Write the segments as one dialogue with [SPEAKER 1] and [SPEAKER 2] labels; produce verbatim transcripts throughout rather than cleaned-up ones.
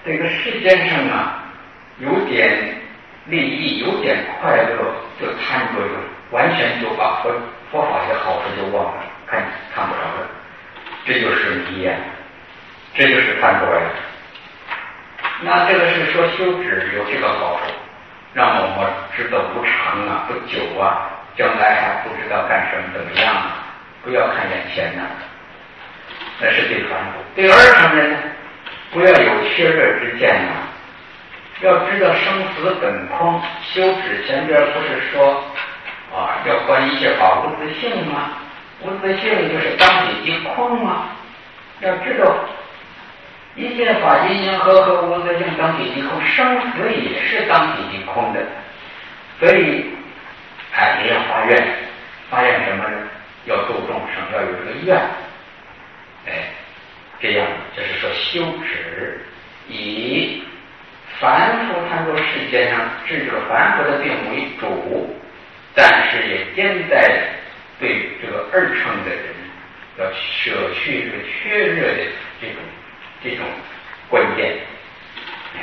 [SPEAKER 1] 这个世间上啊，有点利益，有点快乐，就贪着就完全就把佛佛法的好处就忘了，看看不着了，这就是迷呀，这就是贪着呀。那这个是说修止有这个好处，让我们知道无常啊，不久啊，将来还不知道干什么怎么样啊，不要看眼前呢、啊，那是对凡夫。对二乘人呢，不要有缺热之见呐、啊，要知道生死本空。修止前边不是说啊，要观一切法无自性吗？无自性就是当体即空吗？要知道一切法因缘和合无自性，当体即空，生死也是当体即空的。所以哎，也要发愿，发愿什么呢？要度众生，要有这个愿。哎，这样就是说修止以凡夫贪着世间上治这个凡夫的病为主，但是也兼带对这个二乘的人要舍去这个缺热的这种这种关键。哎，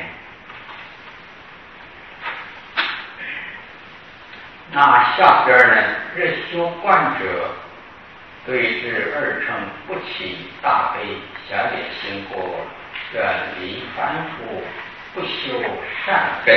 [SPEAKER 1] 那下边呢，日修观者对治二乘不起大悲狭劣心过，远离凡夫，不修善根。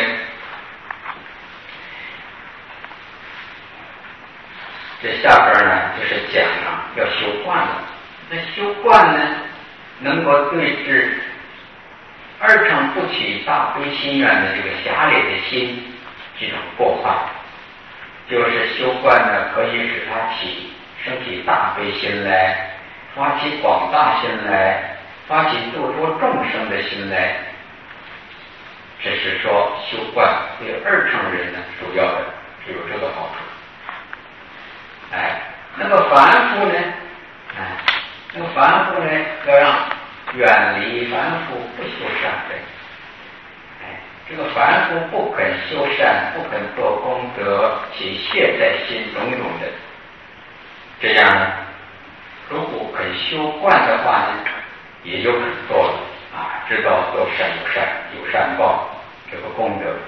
[SPEAKER 1] 这下边呢就是讲啊，要修观了。那修观呢，能够对治二乘不起大悲心愿的这个狭劣的心这种过患，就是修观呢，可以使他起升起大悲心来，发起广大心来，发起度脱众生的心来。这是说修观对二乘人呢，主要的只有这个好处。哎，那么凡夫呢？哎，那么凡夫呢，要让远离凡夫，不修善根。哎，这个凡夫不肯修善，不肯做功德，起懈在心种种的。这样呢，如果肯修观的话呢，也就肯做了啊，知道做善有善，有善报，这个功德。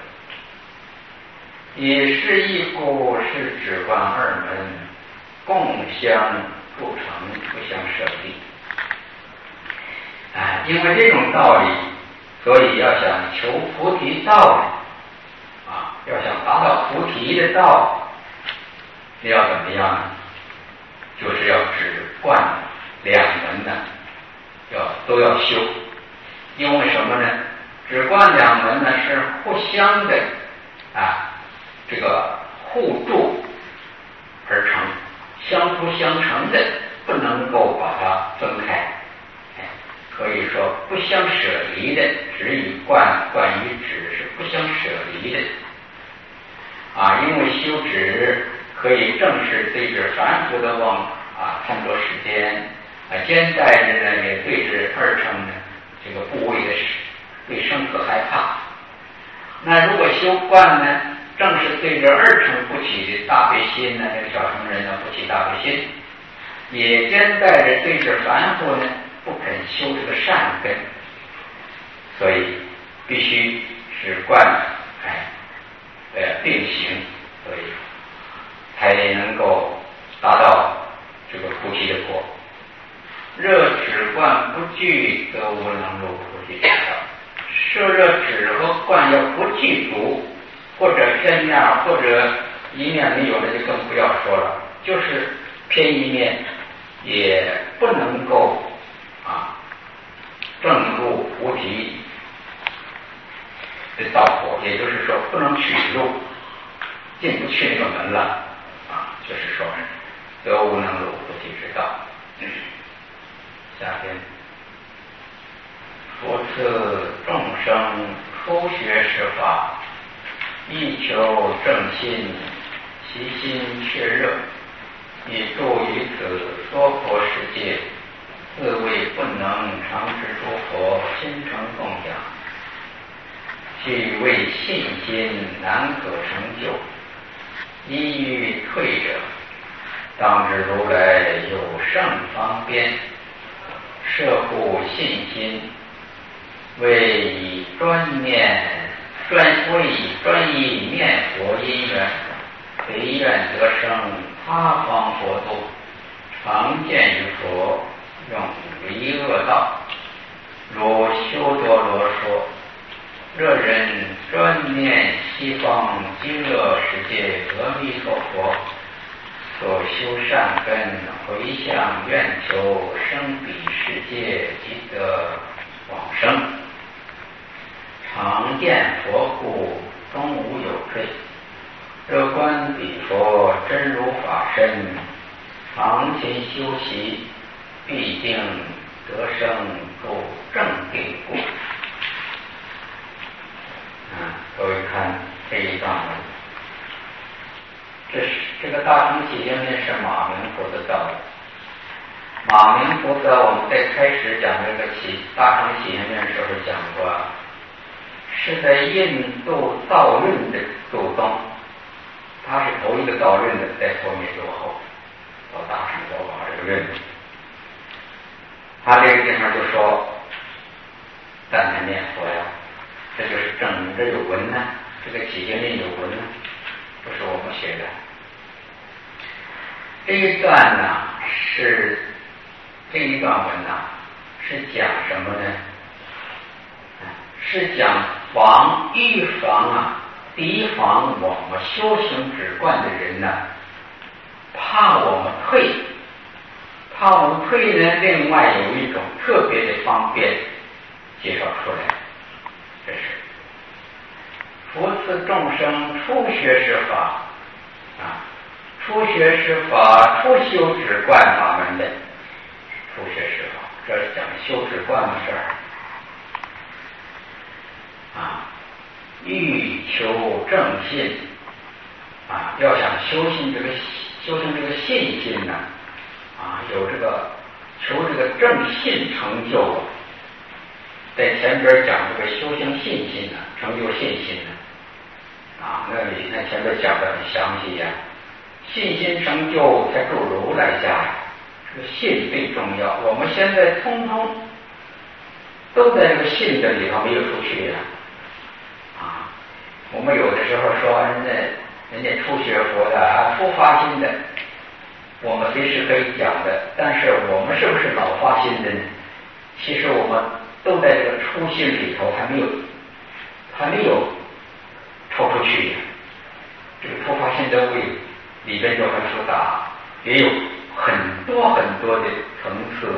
[SPEAKER 1] 以是义故，是止观二门共相助成，不相舍离。啊，因为这种道理，所以要想求菩提道啊，要想达到菩提的道，你要怎么样呢？就是要止观两门呢，要都要修。因为什么呢？止观两门呢是互相的啊，这个互助而成，相辅相成的，不能够把它分开。哎，可以说不相舍离的，止与观，观与止是不相舍离的。啊，因为修止可以正是对治凡夫的妄啊贪着世间，啊兼带着呢也对治二乘呢这个部位的对生死害怕。那如果修观呢，正是对着二乘不起的大悲心呢，这个小乘人呢不起大悲心，也兼带着对着凡夫呢不肯修这个善根，所以必须使观哎呃并行，所以才能够达到这个菩提的果。热止观不具，则无能入菩提之道。摄热止和观要不具足，或者偏面，或者一面没有的就更不要说了，就是偏一面也不能够啊正入菩提的道果，也就是说不能取入，进不去那个门了啊，就是说则无能入菩提之道。下边佛赐众生初学十法，亦求正心，其心却热，以助于此娑婆世界，自谓不能常持诸佛心诚共享，须为信心难可成就，一欲退者，当知如来有胜方便，摄护信心， 为以专念专为以专一念佛因缘，唯愿得生他方佛度，常见于佛，用离恶道。如修多罗说，热人专念西方极乐世界阿弥陀佛，所修善根，回向愿求生彼世界，即得往生。常见佛故，终无有罪。若观彼佛真如法身，常勤修习，必定得生入正定故。啊，各位看这一段文，这是这个大乘起经论是马明佛的道理。马明菩萨，我们在开始讲这个起大乘起经论时候讲过，是在印度道论的主宗，他是头一个道论的，在后面落后到大乘佛法这个论。他这个地方就说赞叹念佛呀，这就是正这有文呢，这个起经论有文呢，不是我们写的。这一段呢是这一段文呢是讲什么呢？是讲防预防啊，提防我们修行止观的人呢，怕我们退，怕我们退呢，另外有一种特别的方便介绍出来，这是扶持众生初学施法啊，初学施法，初修止观法门的初学施法，这是讲修止观的事儿啊。欲求正信啊，要想修行这个修行这个信心呢啊，有这个求这个正信成就啊，在前边讲这个修行信心呢，成就信心呢啊，那里那前边讲的很详细呀、啊，信心成就才住如来家呀，这个信最重要。我们现在通通都在这个信的里头没有出去呀、啊。啊，我们有的时候说人家人家初学佛的啊，初发心的，我们随时可以讲的，但是我们是不是老发心的呢？其实我们都在这个初心里头还没有还没有抽出去呀。这个初发心的位里边就很复杂，也有很多很多的层次。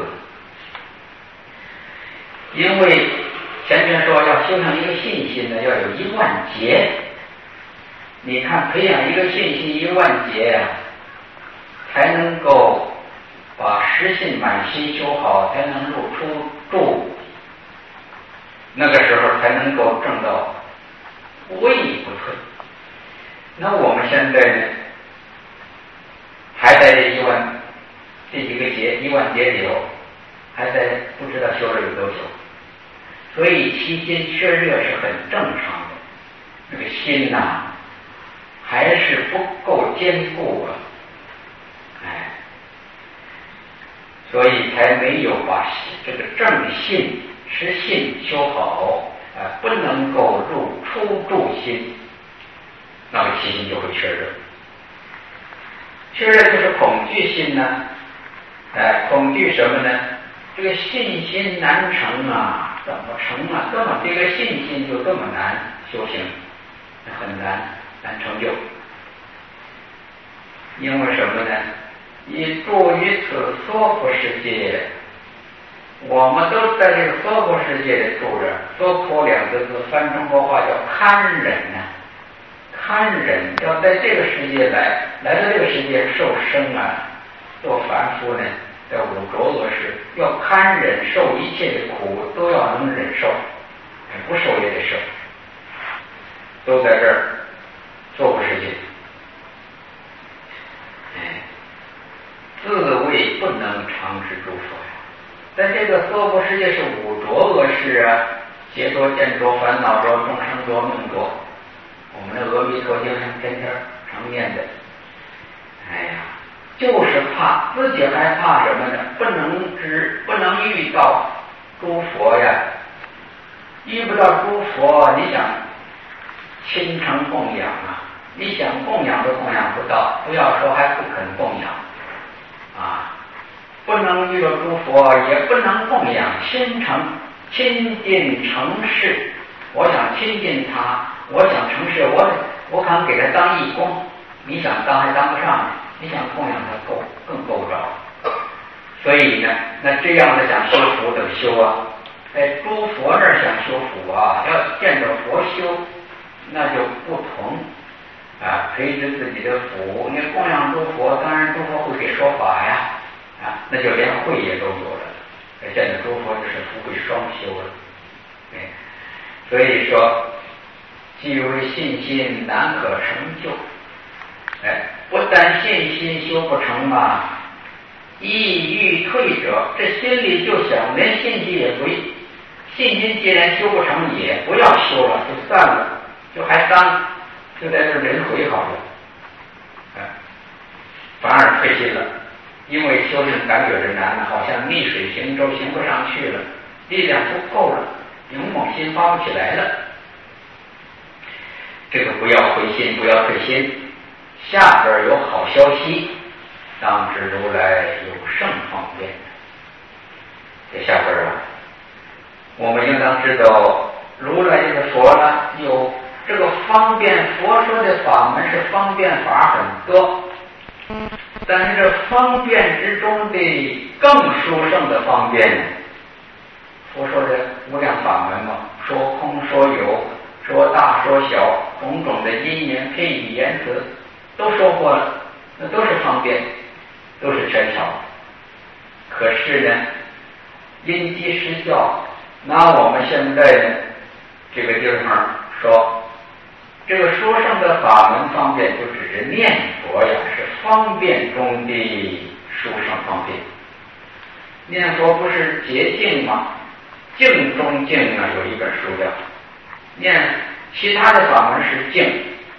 [SPEAKER 1] 因为前面说要修成一个信心呢，要有一万劫。你看培养一个信心一万劫呀、啊，才能够把实信满心修好，才能入出住，那个时候才能够证到无一不退。那我们现在呢，还在这一万这几个劫一万劫里头，还在不知道修了有多久。所以其心缺热是很正常的，那个心呐、啊，还是不够坚固啊，哎，所以才没有把这个正信实信修好，啊、呃，不能够入初住心，那么其心就会缺热。缺热就是恐惧心呢，哎、呃，恐惧什么呢？这个信心难成啊。怎么成啊？这么这个信心就这么难修行，很难难成就。因为什么呢？你住于此娑婆世界，我们都在这个娑婆世界里住着。娑婆两个字翻中国话叫堪忍啊，堪忍要在这个世界来，来到这个世界受生啊，做凡夫呢。在五浊恶世，要堪忍受一切的苦，都要能忍受，不受也得受，都在这儿娑婆世界。哎，自谓不能常知诸佛呀。在这个娑婆世界是五浊恶世啊，劫浊、见浊、烦恼浊、众生浊、命浊。我们的阿弥陀经上天天常念的。哎呀。就是怕自己害怕什么呢？不能知，不能遇到诸佛呀， 遇不到诸佛，你想亲诚供养啊，你想供养都供养不到，不要说还不肯供养啊，不能遇到诸佛，也不能供养，亲诚亲近诚事。我想亲近他，我想诚事，我我敢给他当义工，你想当还当不上，你想供养他够更够不着。所以呢，那这样的想修福怎么修啊？在诸佛那儿想修福啊，要见着佛修，那就不同啊，培植自己的福。你供养诸佛，当然诸佛会给说法呀，啊，那就连慧也都有了。见着诸佛就是福慧双修了。哎，所以说，既为信心难可成就。哎，不但信心修不成嘛，意欲退者，这心里就想连信心也归。信心既然修不成，也不要修了，就算了，就还当就在这轮回好了，哎，反而退心了，因为修行感觉着难了，好像逆水行舟，行不上去了，力量不够了，勇猛心发不起来了。这个不要灰心，不要退心。下边有好消息，当知如来有甚方便。这下边啊，我们应当知道，如来这个佛呢，有这个方便。佛说的法门是方便法很多，但是这方便之中的更殊胜的方便，佛说的无量法门嘛，说空说有，说大说小，种种的因缘配语言辞都说过了，那都是方便，都是善巧。可是呢，因机施教，拿我们现在的这个地方说，这个说圣的法门方便，就只是念佛呀，是方便中的殊胜方便。念佛不是捷径吗？径中径啊，有一本书叫念，其他的法门是径，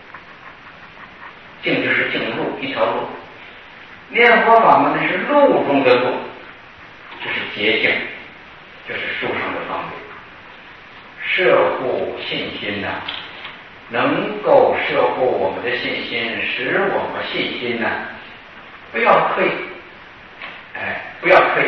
[SPEAKER 1] 径就是径路，一条路。念佛法门呢是路中的路，就是捷径，就是殊胜的方便。摄护信心呐、啊，能够摄护我们的信心，使我们信心呢、啊、不要退，哎，不要退。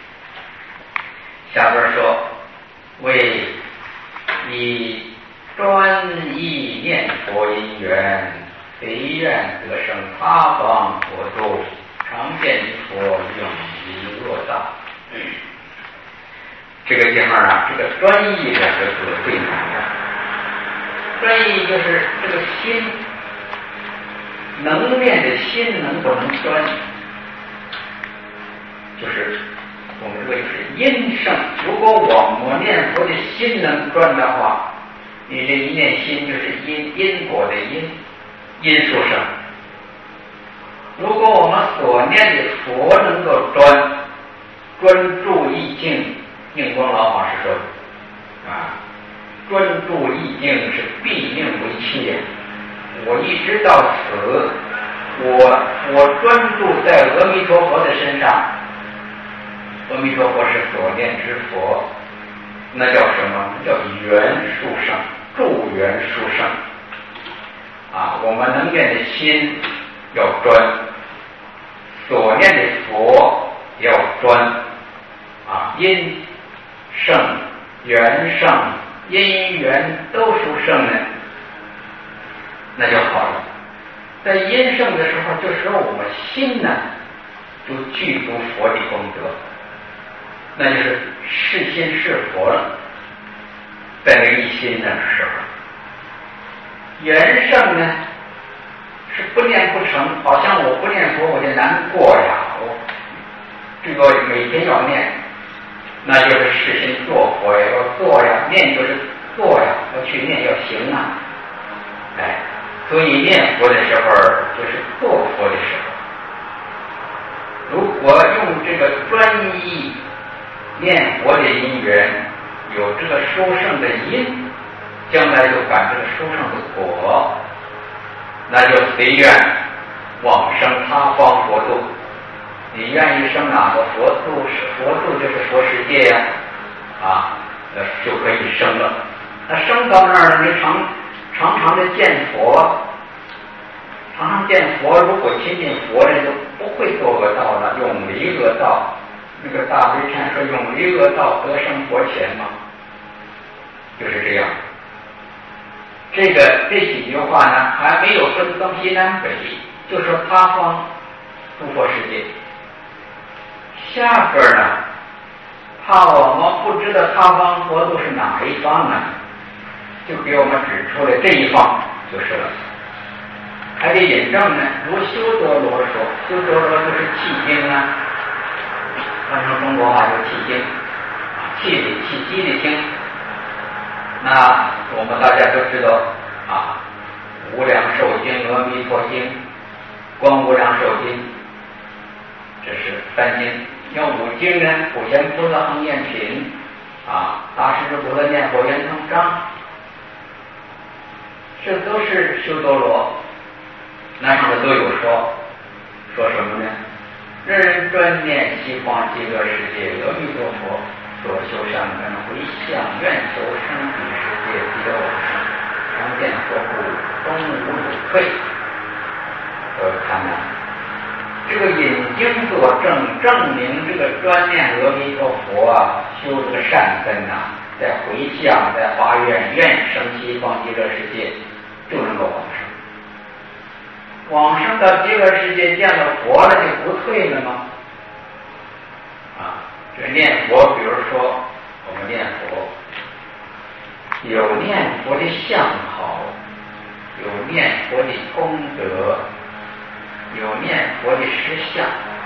[SPEAKER 1] 下边说，为以专一念佛因缘，非愿得生他方佛度，常见于佛永离若道。嗯，这个地方啊，这个专一两个字最难了。专一就是这个心，能念的心能不能专，就是我们这个就是因圣。如果我们念佛的心能专的话，你这一念心就是因因果的因，因殊胜。如果我们所念的佛能够专，专注意境，印光老法师说的啊，专注意境是必命为切。我一直到此，我我专注在阿弥陀佛的身上，阿弥陀佛是所念之佛，那叫什么？那叫缘殊胜，助缘殊胜啊！我们能念的心要专，所念的佛要专啊，因圣、缘圣、因缘都殊胜呢，那就好了。在因圣的时候，就使我们心呢就具足佛的功德，那就是是心是佛了。在那一心的时候，缘圣呢是不念不成，好像我不念佛我就难过呀，我这个每天要念，那就是是心做佛呀，要做呀，念就是做呀，要去念要行啊，哎，所以念佛的时候就是做佛的时候。如果用这个专一念佛的因缘，有这个殊胜的因，将来就感这个殊胜的果，那就随愿往生他方佛度。你愿意生哪个佛度？佛度就是佛世界呀、啊，啊， 呃就可以升了。那升到那儿了，你常常常的见佛，常常见佛，如果亲近佛人就不会做恶道了，永离恶道。那个大悲忏说永离恶道得生佛前嘛，就是这样。这个这几句话呢，还没有分东西南北，就说他方诸佛世界。下边呢，怕我们不知道他方国度是哪一方呢，就给我们指出了这一方就是了。还得引证呢，如修多罗说，修多罗就是契经啊，换成中国话就契经，契里契机的经。那我们大家都知道啊，无量寿经、阿弥陀经、观无量寿经，这是三经。要五经呢，普贤菩萨行愿品啊，大势至菩萨念佛圆通章，这都是修多罗。那上面都有说说什么呢？人人专念西方极乐世界阿弥陀佛，所修善根回向愿求生彼世界极乐往生，常见佛故终无有退。各位看呢，这个引经作证，证明这个专念阿弥陀佛啊，修这个善根呐、啊，在回向，在发愿，愿生西方极乐世界，就能够往生。往生到极乐世界见了佛了，就不退了吗？啊，这念佛，比如说我们念佛，有念佛的相好，有念佛的功德，有念佛的实相。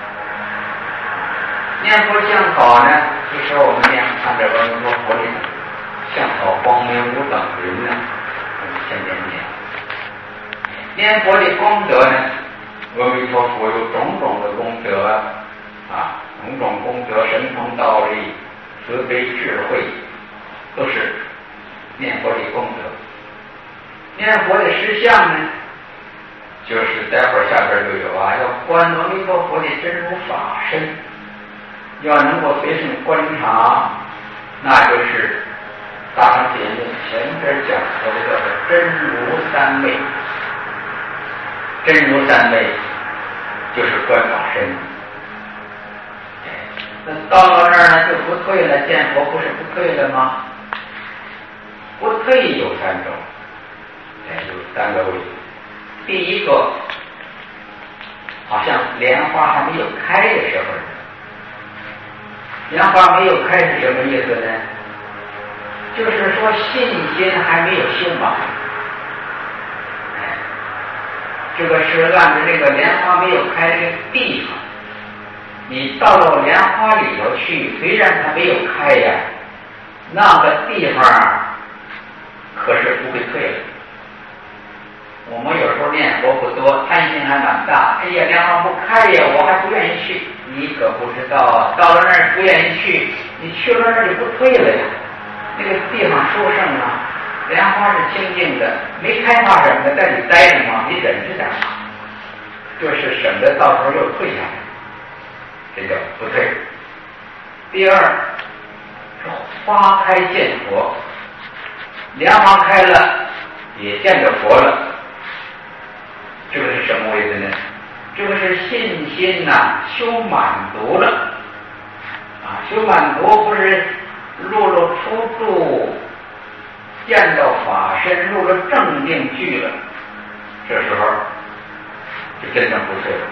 [SPEAKER 1] 念佛相好呢，就说我们念看着阿弥陀佛里相好光明无等人呢，我们天天念。念佛的功德呢，阿弥陀佛有种种的功德啊，种种功德，神通道力、慈悲智慧，都是念佛的功德。念佛的实相呢，就是待会儿下边就有啊，要观阿弥陀佛的真如法身，要能够随身观察，那就是大乘节目前边讲的这个真如三昧。真如三昧就是观法身。那到了那儿呢，就不退了，见佛不是不退了吗？不退有三种，哎，有三个位置。第一个，好像莲花还没有开的时候，莲花没有开是什么意思呢？就是说信心还没有修满。这个是按照这个莲花没有开这个地方，你到了莲花里头去，虽然它没有开呀，那个地方可是不会退了。我们有时候念佛不多，贪心还蛮大，哎呀，莲花不开呀，我还不愿意去。你可不知道，到了那儿不愿意去，你去了那儿就不退了呀。那个地方殊胜啊，莲花是清净的，没开发什么的，在你待着嘛，你忍着点，就是省得到时候又退下来，这叫不退。第二是花开见佛，莲花开了，也见着佛了，这个是什么位置呢？这个是信心呐、啊，修满足了啊，修满足不是入了初住。见到法身，入了正定去了，这时候就真正不退了。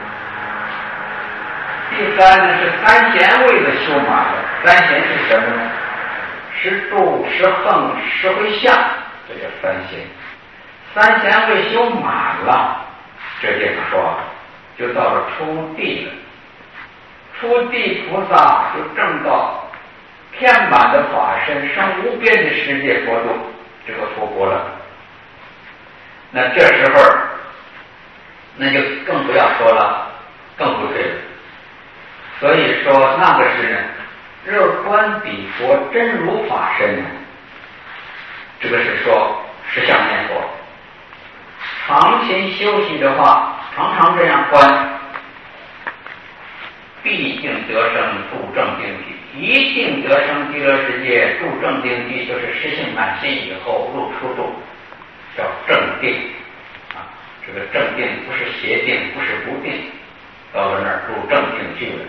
[SPEAKER 1] 第三呢是三贤位的修满了，三贤是什么呢？十住、十横、十回向，这叫三贤。三贤位修满了，这就是说就到了初地了。初地菩萨就证到遍满的法身，生无边的世界国度。这个佛国了，那这时候那就更不要说了，更不对了。所以说那个是呢，热观彼佛真如法身呢，这个是说实相念佛。长期修习的话，常常这样观，必定得生度正定体。 一定得生极乐世界，住正定地，就是实性满心以后入初住，叫正定啊。这个正定不是邪定，不是不定，到了那儿入正定去了。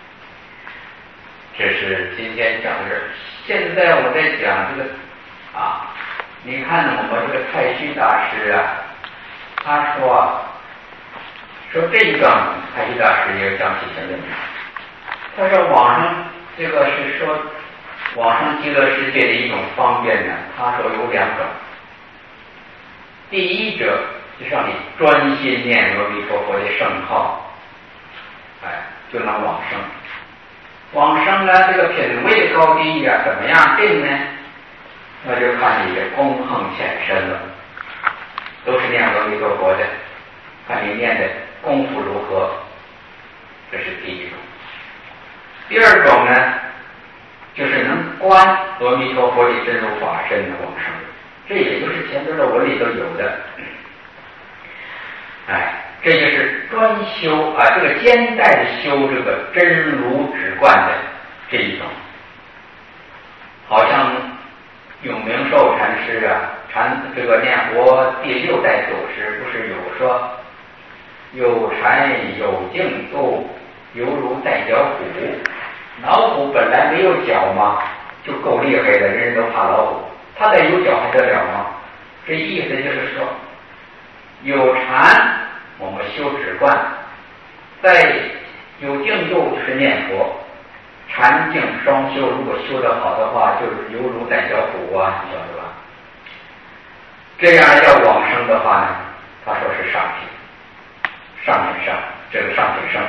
[SPEAKER 1] 这是今天讲的这儿。现在我在讲这个啊，你看我们这个太虚大师啊，他说啊，说这一段太虚大师也讲起什么？他说往生这个是说往生极乐世界的一种方便呢。他说有两种，第一者就是让你专心念阿弥陀佛的圣号，哎，就能往生。往生呢，这个品位的高低呀、啊，怎么样定呢？那就看你的功行浅深了。都是念阿弥陀佛的，看你念的功夫如何，这是第一种。第二种呢，就是能观阿弥陀佛的真如法身的往生，这也就是前边的文里都有的。哎，这就是专修啊，这个兼带的修这个真如止观的这一种。好像永明寿禅师啊，禅这个念佛第六代祖师不是有说，有禅有净度，犹如带脚虎。老虎本来没有脚嘛，就够厉害的，人人都怕老虎。它再有脚还得了吗？这意思就是说，有禅我们修止观，在有净度就是念佛，禅净双修，如果修得好的话，就是犹如带脚虎啊，你晓得吧？这样要往生的话呢，他说是上品，上品上，这个上品生。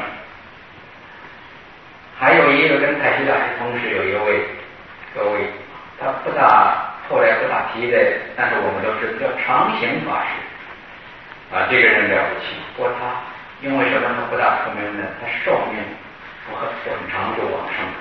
[SPEAKER 1] 还有一个跟太虚大师同时有一位各位，他不大后来不大提的，但是我们都知道叫常行法师啊，这个人了不起。不过他因为什么他不大出名呢？他寿命不很不很长就往生了。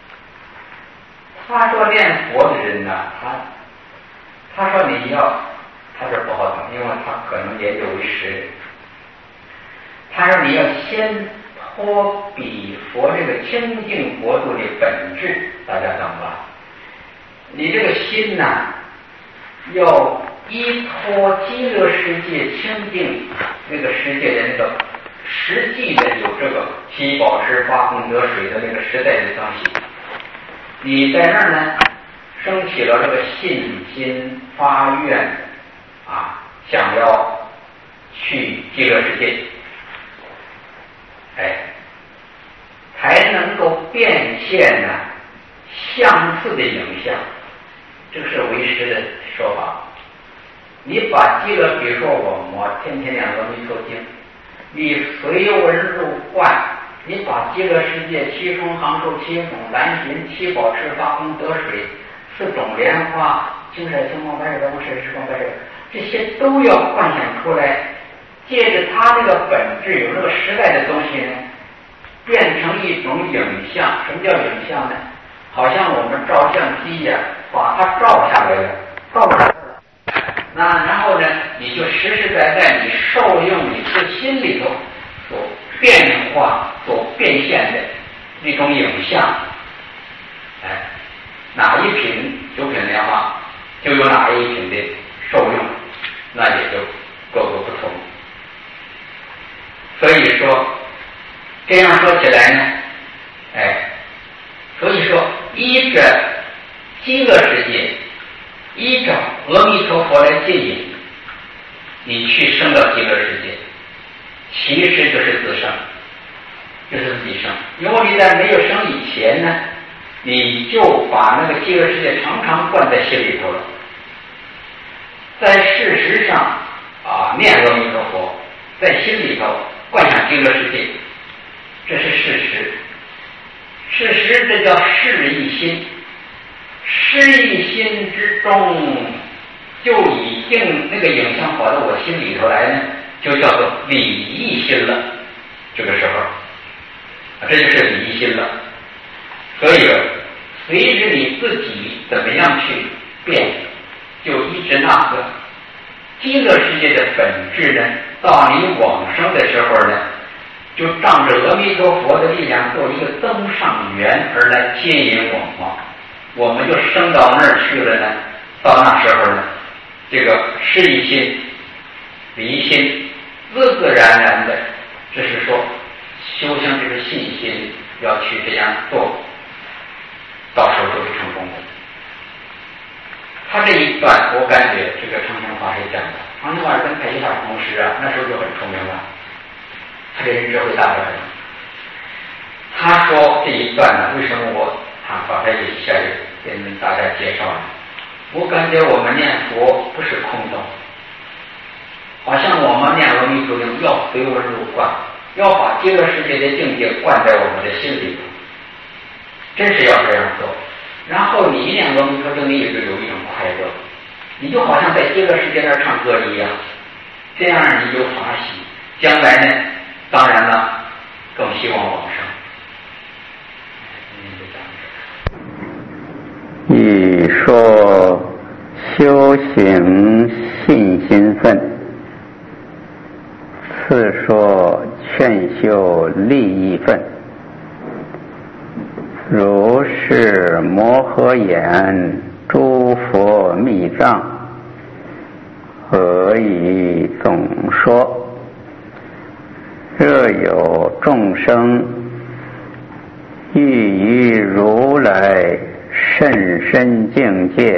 [SPEAKER 1] 他说念佛的人呢、啊，他他说你要，他这不好讲，因为他可能研究为实。他说你要先脱比佛这个清净国度的本质，大家懂吧？你这个心呐、啊，要依托极乐世界清净那个世界的那个实际的有这个七宝池八功德水的那个时代的东西，你在那儿呢升起了这个信心发愿啊，想要去极乐世界，哎，才能够变现呢相似的影像，这个是为师的说法。你把极乐，比如说我我天天念阿弥陀经，你随文入观，你把极乐世界七重行树、七种蓝寻、七宝池、八功德水、四种莲花、金色青光白水光水、十光白水，这些都要幻想出来，借着它那个本质有那个时代的东西呢，变成一种影像。什么叫影像呢？好像我们照相机呀、啊，把它照下来了，照下来了。那然后呢，你就实实在在你受用你自心里头所变化、所变现的那种影像。哎，哪一品九品莲花，就有哪一品的受用，那也就各个不同。所以说，这样说起来呢，哎，所以说依着极乐世界，依照阿弥陀佛来接引你去升到极乐世界，其实就是自生，就是自己生。因为你在没有生以前呢，你就把那个极乐世界常常灌在心里头了。在事实上啊，念阿弥陀佛，在心里头灌上极乐世界，这是事实。事实这叫事一心，事一心之中，就已经那个影像跑到我心里头来呢，就叫做理一心了。这个时候，啊，这就是理一心了。所以，随着你自己怎么样去变，就一直那个极乐世界的本质呢，到你往生的时候呢， 就仗着阿弥陀佛的力量做一个增上缘而来接引我们嘛，我们就升到那儿去了呢。到那时候呢，这个事一心、离心，自自然然的，这是说修行这个信心要去这样做，到时候就会成功的。他这一段我感觉这个长生法师讲的，长生法师跟太极法同时啊，那时候就很出名了，他这人智慧大得很。他说这一段呢，为什么我啊把它一下给你们大家介绍了？我感觉我们念佛不是空洞，好像我们念阿弥陀经要随文入观，要把极乐世界的境界灌在我们的心里头，真是要这样做。然后你一念阿弥陀经，你也就有一种快乐，你就好像在极乐世界那儿唱歌一样，这样你就法喜。将来呢，当然了，更希望往生。
[SPEAKER 2] 一说修行信心分，次说劝修利益分。如是摩诃言诸佛密藏，何以总说？若有众生欲于如来甚深境界，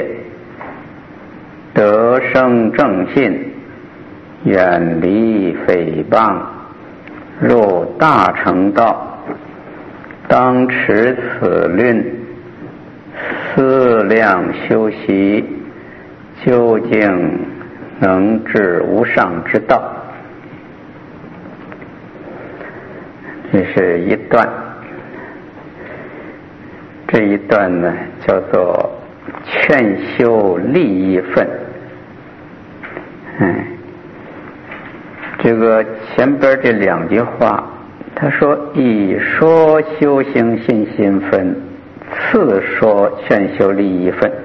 [SPEAKER 2] 得生正信，远离诽谤，入大乘道，当持此论，思量修习，究竟能至无上之道。这是一段，这一段呢叫做劝修利益分。嗯，这个前边这两句话，他说一说修行信心分，次说劝修利益分。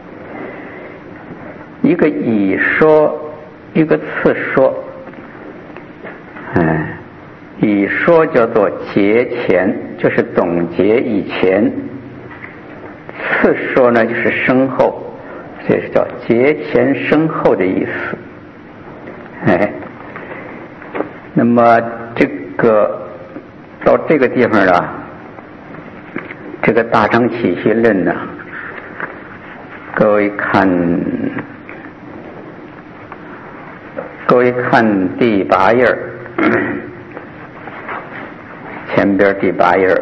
[SPEAKER 2] 一个一说，一个次说。嗯，一说叫做结前，就是总结以前。次说呢就是深后，这是叫结前深后的意思。哎，那么这个到这个地方啊，这个大乘起信论呢，各位看，各位看第八页，前边第八页。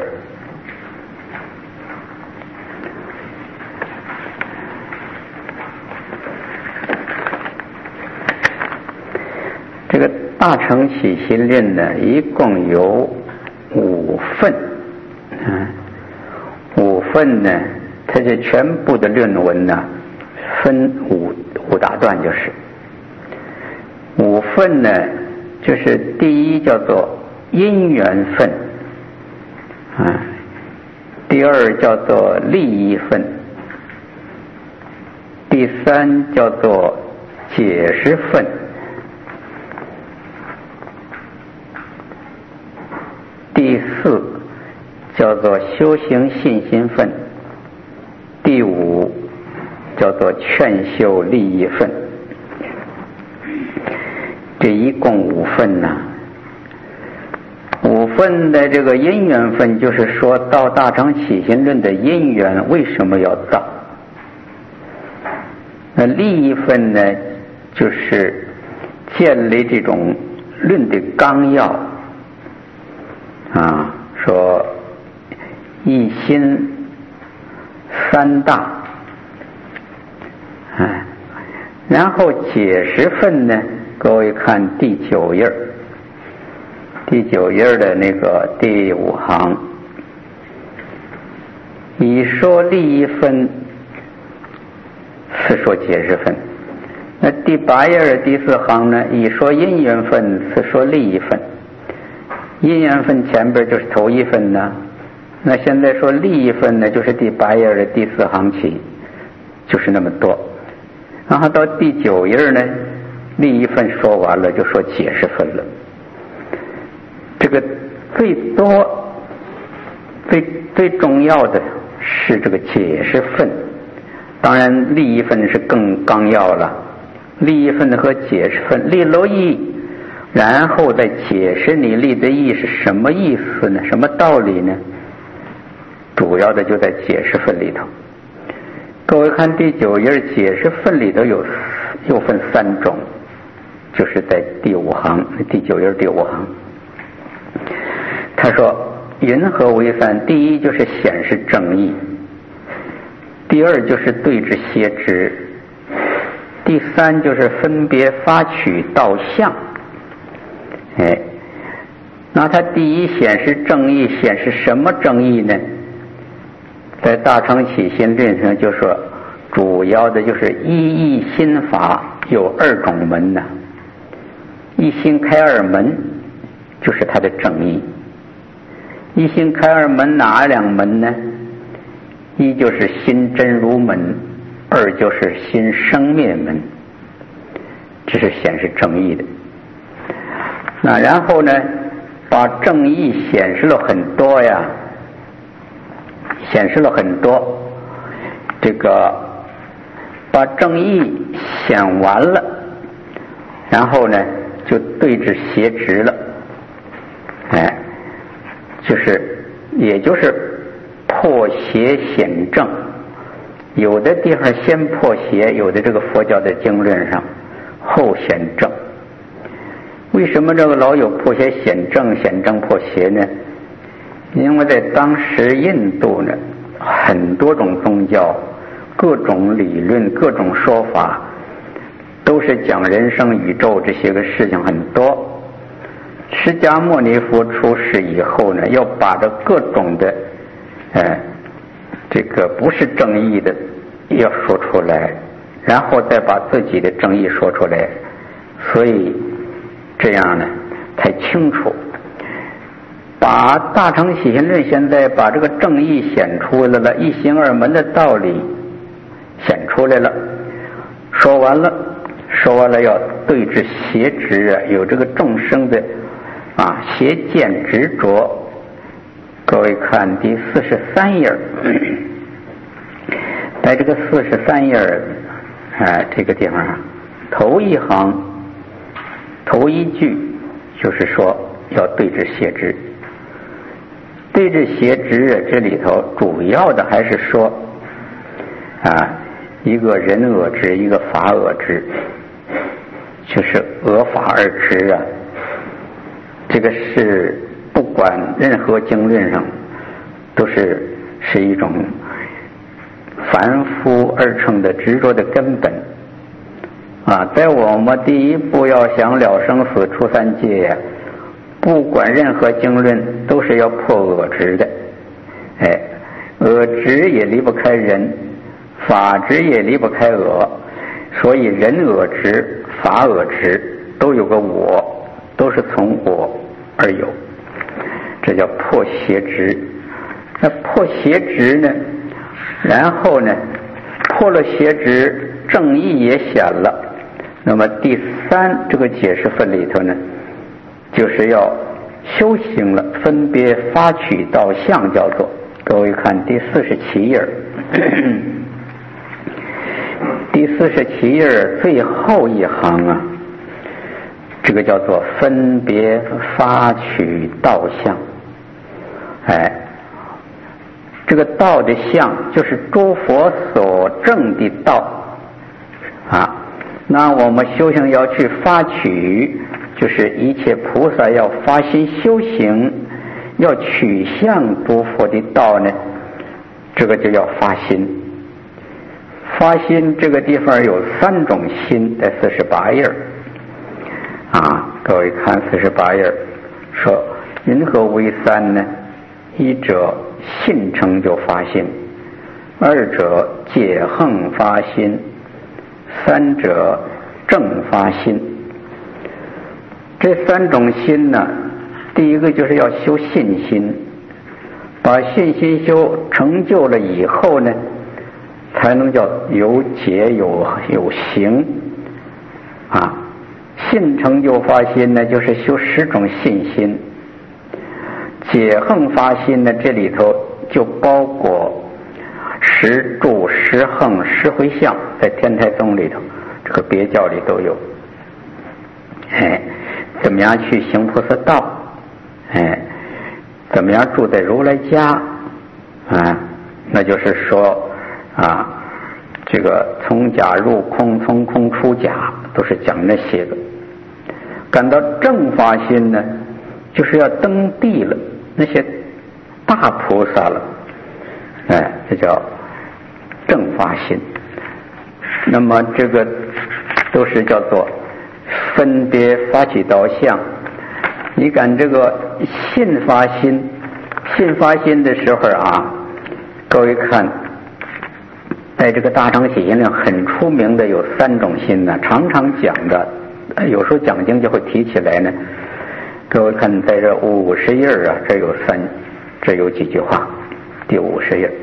[SPEAKER 2] 这个大乘起信论呢，一共有五份，嗯，五份呢，它这全部的论文呢，分五五大段，就是五份呢，就是第一叫做因缘分，啊，第二叫做利益分，第三叫做解释分。第四叫做修行信心分，第五叫做劝修利益分。这一共五分呢，五分的这个因缘分，就是说到大乘起信论的因缘为什么要造。那利益分呢，就是建立这种论的纲要啊，说一心三大，哎，然后解释分呢，各位看第九页，第九页的那个第五行，以说利益分，次说解释分。那第八页的第四行呢，以说因缘分，次说利益分。因缘分前边就是头一分呢，那现在说利益分呢，就是第八页的第四行起，就是那么多。然后到第九页呢，利益分说完了，就说解释分了。这个最多最最重要的是这个解释分，当然立义分是更纲要了。立义分和解释分，立了义，然后再解释你立的义是什么意思呢？什么道理呢？主要的就在解释分里头。各位看第九页解释分里头有又分三种，就是在第五行，第九页第五行。他说云何为三？第一就是显示正义，第二就是对治邪执，第三就是分别发取道相。哎，那他第一显示正义，显示什么正义呢？在大乘起心论上就说，主要的就是一义心法有二种门呐、啊，一心开二门，就是他的正义。一心开二门哪两门呢？一就是心真如门，二就是心生灭门，这是显示正义的。那然后呢，把正义显示了很多呀，显示了很多，这个把正义显完了，然后呢就对治邪执了，哎，就是也就是破邪显正，有的地方先破邪，有的这个佛教的经论上后显正。为什么这个老有破邪显正，显正破邪呢？因为在当时印度呢，很多种宗教，各种理论，各种说法，都是讲人生宇宙这些个事情很多。释迦牟尼佛出世以后呢，要把这各种的呃这个不是正义的要说出来，然后再把自己的正义说出来，所以这样呢太清楚。把大乘起心论现在把这个正义显出来了，一心二门的道理显出来了，说完了，说完了要对治邪执啊，有这个众生的啊邪见执着。各位看第四十三页，在这个四十三页啊这个地方啊，头一行头一句就是说要对治邪执。对治邪执这里头主要的还是说啊，一个人恶执，一个法恶执，就是恶法二执啊。这个是不管任何经论上都是是一种凡夫二乘的执着的根本啊。在我们第一步要想了生死出三界呀、啊，不管任何经论都是要破恶执的，哎，恶执也离不开人，法执也离不开恶，所以人恶执、法恶执都有个我，都是从我而有，这叫破邪执。那破邪执呢，然后呢，破了邪执，正义也显了。那么第三这个解释分里头呢，就是要修行了，分别发取道相，叫做各位看第四十七页，第四十七页最后一行啊，这个叫做分别发取道相。哎，这个道的相就是诸佛所证的道啊。那我们修行要去发取，就是一切菩萨要发心修行，要取向诸佛的道呢，这个就叫发心。发心这个地方有三种心，在四十八页啊，各位看四十八页说云何为三呢？一者信成就发心，二者解横发心，三者正发心。这三种心呢，第一个就是要修信心，把信心修成就了以后呢，才能叫有解有有行啊。信成就发心呢，就是修十种信心。 解横发心呢，这里头就包括十住、十横、十回向，在天台宗里头，这个别教里都有。哎，怎么样去行菩萨道？哎，怎么样住在如来家？啊，那就是说啊，这个从假入空，从空出假，都是讲那些个。感到正发心呢，就是要登地了，那些大菩萨了，哎，这叫正发心。那么这个都是叫做分别发起导向。你看这个信发心，信发心的时候啊，各位看，在这个大乘起信论很出名的有三种心呢，常常讲的，有时候讲经就会提起来呢。各位看，在这五十页啊，这有三，这有几句话，第五十页，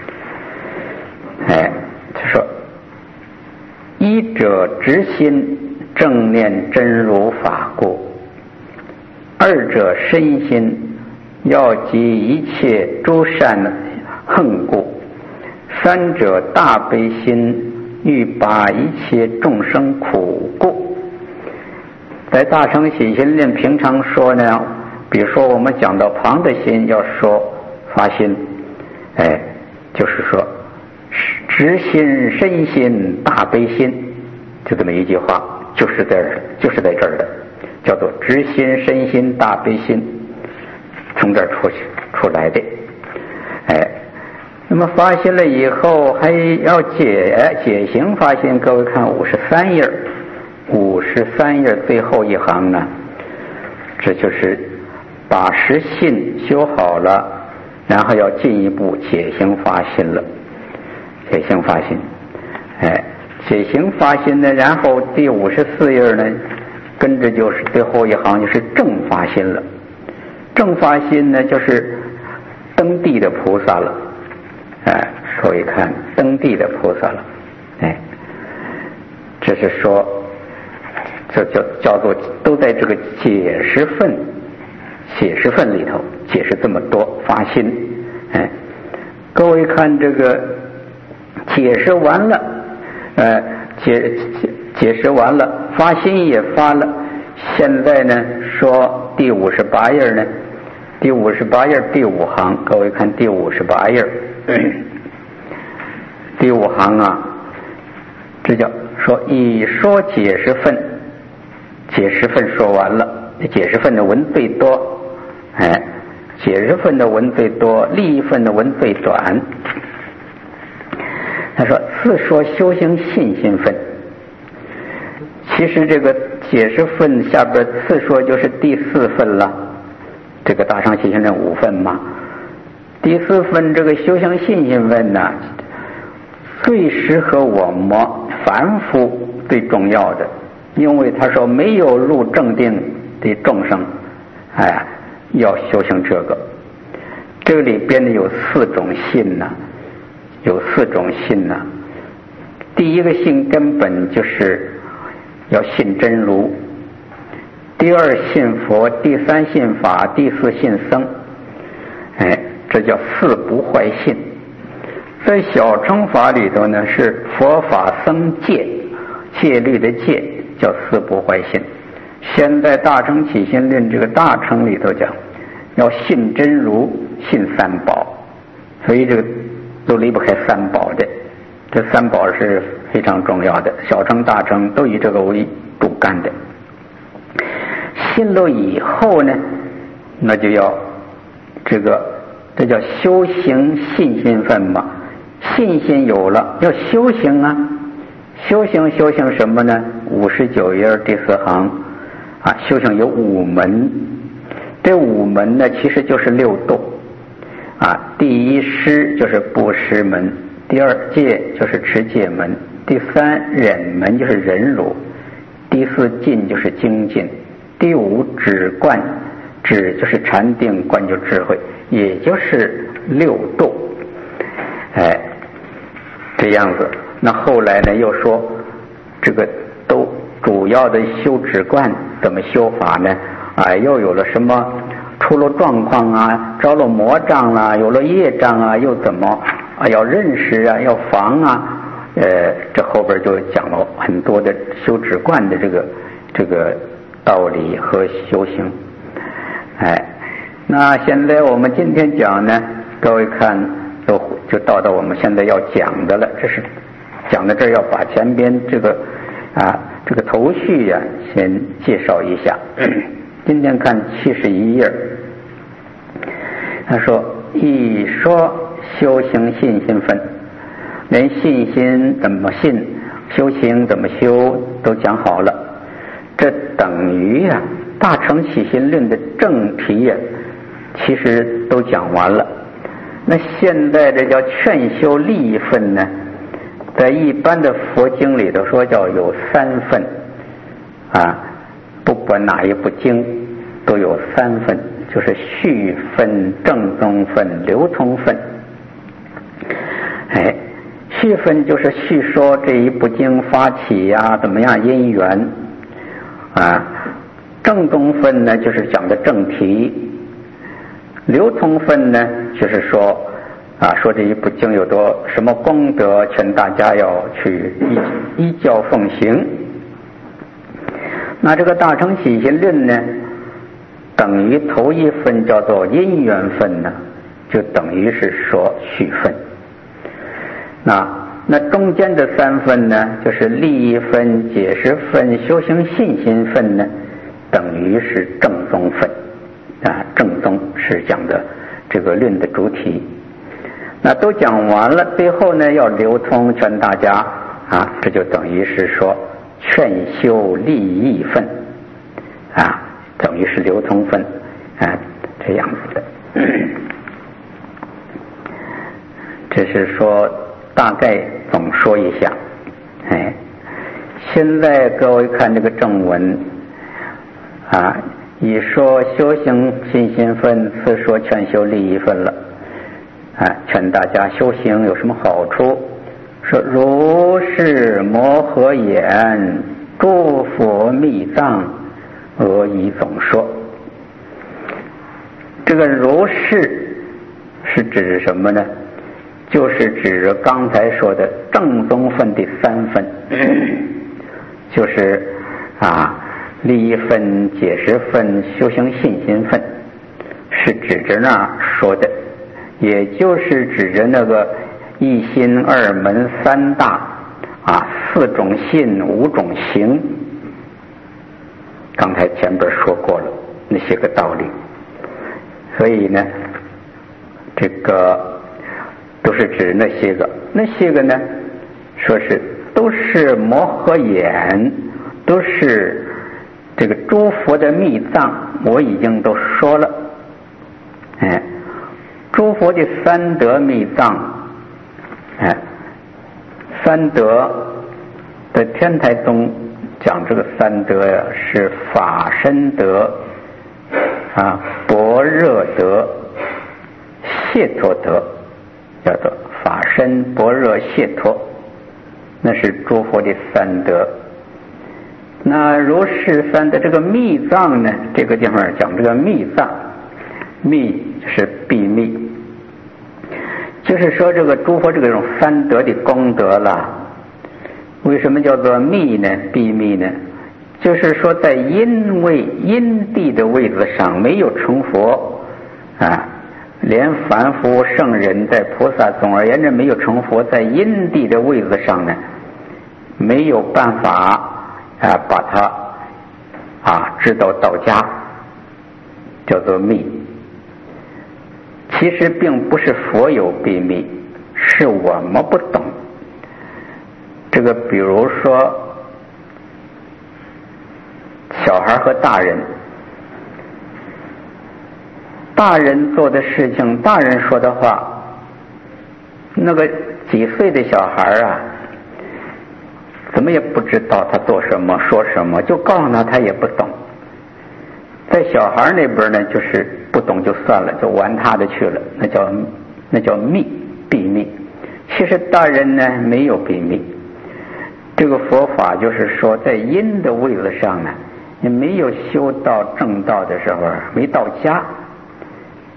[SPEAKER 2] 哎，他说：一者直心正念真如法故；二者身心要集一切诸善恨故；三者大悲心欲拔一切众生苦故。在大乘起信论平常说呢，比如说我们讲到旁的心，要说发心，哎，就是说直心、身心、大悲心，就这么一句话，就是在就是在这儿的，叫做直心、身心、大悲心，从这儿出去出来的。哎，那么发心了以后，还要解解行发心。各位看五十三页。五十三页最后一行呢，这就是把实信修好了，然后要进一步解行发心了。解行发心，哎，解行发心呢，然后第五十四页呢，跟着就是最后一行就是正发心了。正发心呢，就是登地的菩萨了。哎，各位看，登地的菩萨了。哎，这是说。这叫叫做都在这个解释分解释分里头解释这么多发心。哎，各位看这个解释完了，呃，解解解释完了，发心也发了。现在呢，说第五十八页呢，第五十八页第五行，各位看第五十八页，第五行啊，这叫说以说解释分。解释分说完了，解释分的文最多，哎，解释分的文最多，立分的文最短。他说次说修行信心分，其实这个解释分下边次说就是第四分了，这个大乘起信论五分嘛，第四分这个修行信心分呢，最适合我们凡夫最重要的。因为他说没有入正定的众生，哎，要修行这个。这个里边呢有四种信呐、啊，有四种信呐、啊。第一个信根本就是要信真如，第二信佛，第三信法，第四信僧。哎，这叫四不坏信。在小乘法里头呢，是佛法僧戒，戒律的戒。叫四不坏信。现在大乘起信论这个大乘里头讲，要信真如，信三宝，所以这个都离不开三宝的。这三宝是非常重要的，小乘大乘都以这个为主干的。信了以后呢，那就要这个这叫修行信心分嘛。信心有了，要修行啊。修行修行什么呢？五十九页第四行啊，修行有五门。这五门呢，其实就是六度啊。第一施就是布施门，第二戒就是持戒门，第三忍门就是忍辱，第四禁就是精进，第五止观，止就是禅定，观就智慧，也就是六度。哎，这样子。那后来呢，又说这个都主要的修止观怎么修法呢？啊，又有了什么出了状况啊，着了魔障啦，有了业障啊，又怎么啊要认识啊，要防啊，呃，这后边就讲了很多的修止观的这个这个道理和修行。哎，那现在我们今天讲呢，各位看就就到到我们现在要讲的了，这是讲到这儿要把前边这个啊这个头绪呀、啊、先介绍一下。今天看七十一页，他说一说修行信心分，连信心怎么信，修行怎么修都讲好了，这等于呀、啊、大乘起心论的正题呀、啊、其实都讲完了。那现在这叫劝修利益分呢，在一般的佛经里头说叫有三分啊，不管哪一部经都有三分，就是序分、正宗分、流通分。哎，序分就是叙说这一部经发起呀、啊，怎么样因缘啊。正宗分呢，就是讲的正题。流通分呢，就是说啊，说这一部经有多什么功德，劝大家要去依依教奉行。那这个大乘起心论呢，等于头一分叫做因缘分呢，就等于是说序分。那那中间的三分呢，就是利益分、解释分、修行信心分呢，等于是正宗分啊。正宗是讲的这个论的主体。那都讲完了，最后呢要流通劝大家啊，这就等于是说劝修利益分啊，等于是流通分啊，这样子的。这是说大概总说一下。哎，现在各位看这个正文啊，一说修行信心分，次说劝修利益分了啊，劝大家修行有什么好处？说如是摩诃言，诸佛密藏，阿谀总说。这个如是是指什么呢？就是指刚才说的正宗分的三分，就是啊利益分、解释分、修行信心分，是指着那说的，也就是指着那个一心二门三大啊四种信五种行。刚才前边说过了那些个道理，所以呢这个都是指那些个那些个呢说是都是摩诃眼，都是这个诸佛的密藏，我已经都说了。哎，诸佛的三德密藏，哎，三德的天台宗讲这个三德呀，是法身德啊、般若德、解脱德，叫做法身、般若、解脱，那是诸佛的三德。那如是三的这个密藏呢，这个地方讲这个密藏，密是秘密，就是说这个诸佛这种三德的功德啦。为什么叫做密呢？秘密呢？就是说在因位因地的位子上没有成佛啊，连凡夫圣人在菩萨总而言之没有成佛，在因地的位子上呢，没有办法啊，把它啊知道到家，叫做密。其实并不是佛有秘密，是我们不懂。这个比如说小孩和大人，大人做的事情，大人说的话，那个几岁的小孩啊怎么也不知道他做什么说什么，就告诉他他也不懂。在小孩那边呢，就是不懂就算了，就玩他的去了，那叫那叫秘秘密。其实大人呢没有秘密。这个佛法就是说，在因的位子上呢，你没有修到正道的时候，没到家，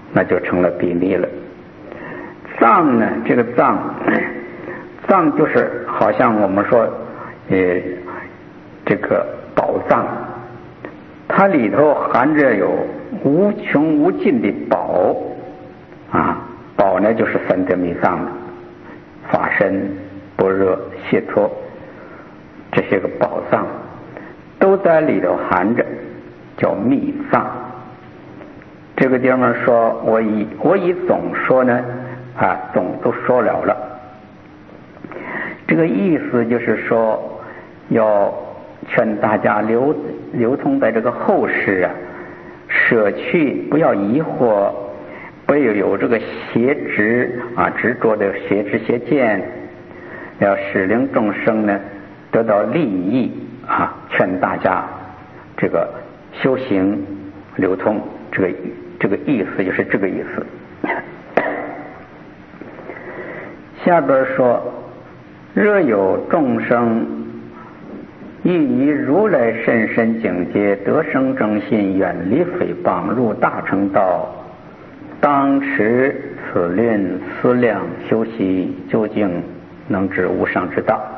[SPEAKER 2] 那就成了比例了。藏呢，这个藏，藏就是好像我们说，呃，这个宝藏，它里头含着有无穷无尽的宝啊，宝呢就是三德密藏的法身、般若、解脱，这些个宝藏都在里头含着，叫密藏。这个地方说，我以我以总说呢，啊，总都说了了。这个意思就是说，要劝大家流流通在这个后世啊，舍去不要疑惑，不要有这个邪执啊执着的邪知邪见，要使令众生呢得到利益啊，劝大家这个修行流通，这个这个意思就是这个意思。下边说，若有众生欲于如来甚深境界得生正信，远离诽谤，入大乘道，当持此论思量修习，究竟能知无上之道。